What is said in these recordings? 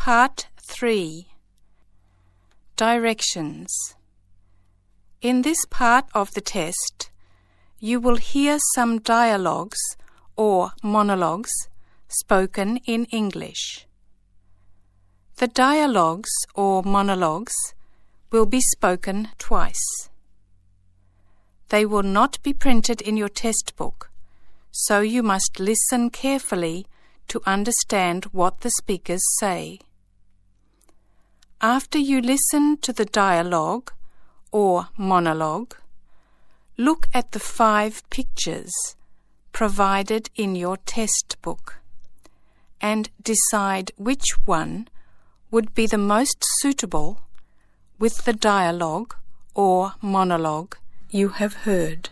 Part 3. Directions. In this part of the test, you will hear some dialogues or monologues spoken in English. The dialogues or monologues will be spoken twice. They will not be printed in your test book, so you must listen carefully to understand what the speakers say. After you listen to the dialogue or monologue, look at the 5 pictures provided in your test book and decide which one would be the most suitable with the dialogue or monologue you have heard.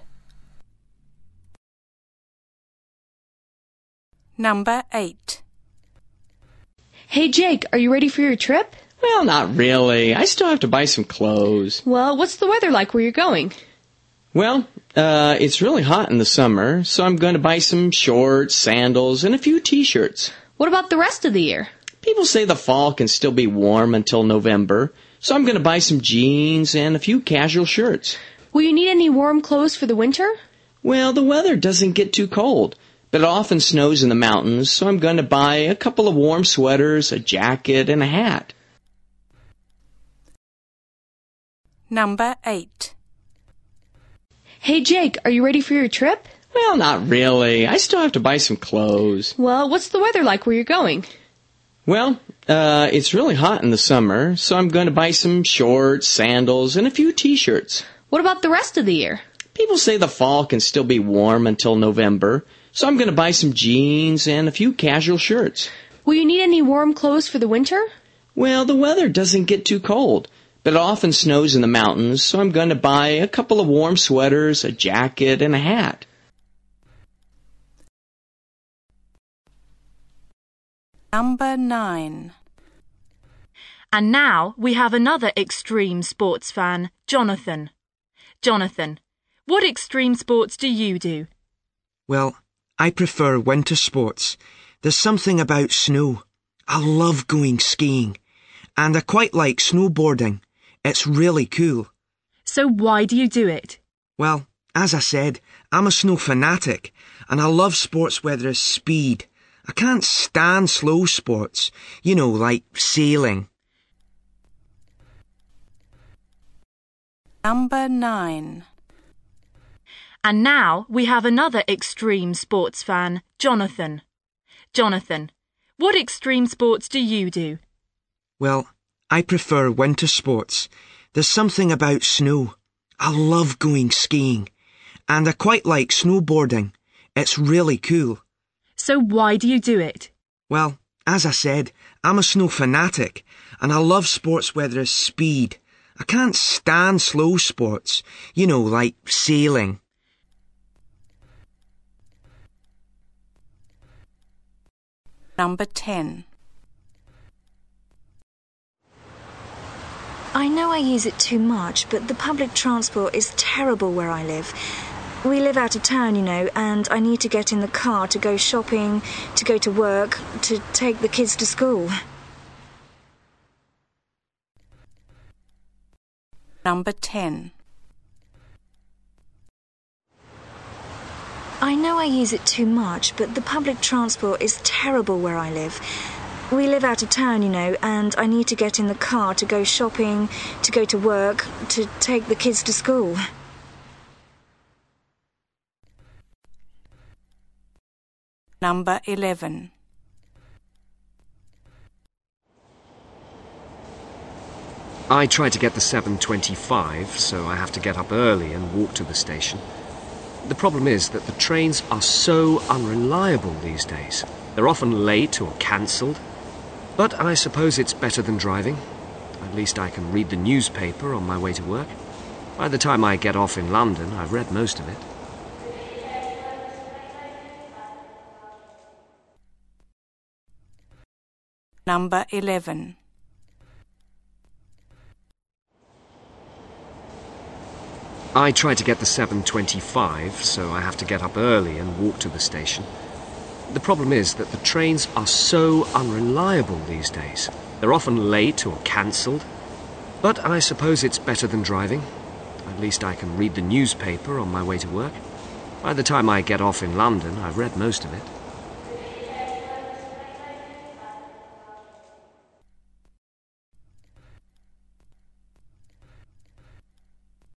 Number 8. Hey Jake, are you ready for your trip? Well, not really. I still have to buy some clothes. Well, what's the weather like where you're going? Well, it's really hot in the summer, so I'm going to buy some shorts, sandals, and a few t-shirts. What about the rest of the year? People say the fall can still be warm until November, so I'm going to buy some jeans and a few casual shirts. Will you need any warm clothes for the winter? Well, the weather doesn't get too cold, but it often snows in the mountains, so I'm going to buy a couple of warm sweaters, a jacket, and a hat. Number 8. Hey Jake, are you ready for your trip? Well, not really. I still have to buy some clothes. Well, what's the weather like where you're going? Well, it's really hot in the summer, so I'm going to buy some shorts, sandals, and a few t-shirts. What about the rest of the year? People say the fall can still be warm until November, so I'm going to buy some jeans and a few casual shirts. Will you need any warm clothes for the winter? Well, the weather doesn't get too cold, but it often snows in the mountains, so I'm going to buy a couple of warm sweaters, a jacket, and a hat. Number 9. And now we have another extreme sports fan, Jonathan. Jonathan, what extreme sports do you do? Well, I prefer winter sports. There's something about snow. I love going skiing. And I quite like snowboarding. It's really cool. So why do you do it? Well, as I said, I'm a snow fanatic, and I love sports where there's speed. I can't stand slow sports, like sailing. Number 9. And now we have another extreme sports fan, Jonathan. Jonathan, what extreme sports do you do? Well, I prefer winter sports. There's something about snow. I love going skiing. And I quite like snowboarding. It's really cool. So why do you do it? Well, as I said, I'm a snow fanatic, and I love sports where there's speed. I can't stand slow sports, like sailing. Number 10. I know I use it too much, but the public transport is terrible where I live. We live out of town, and I need to get in the car to go shopping, to go to work, to take the kids to school. Number 10. I know I use it too much, but the public transport is terrible where I live. We live out of town, and I need to get in the car to go shopping, to go to work, to take the kids to school. Number 11. I try to get the 7:25, so I have to get up early and walk to the station. The problem is that the trains are so unreliable these days. They're often late or cancelled. But I suppose it's better than driving. At least I can read the newspaper on my way to work. By the time I get off in London, I've read most of it. Number 11. I try to get the 7:25, so I have to get up early and walk to the station. The problem is that the trains are so unreliable these days. They're often late or cancelled. But I suppose it's better than driving. At least I can read the newspaper on my way to work. By the time I get off in London, I've read most of it.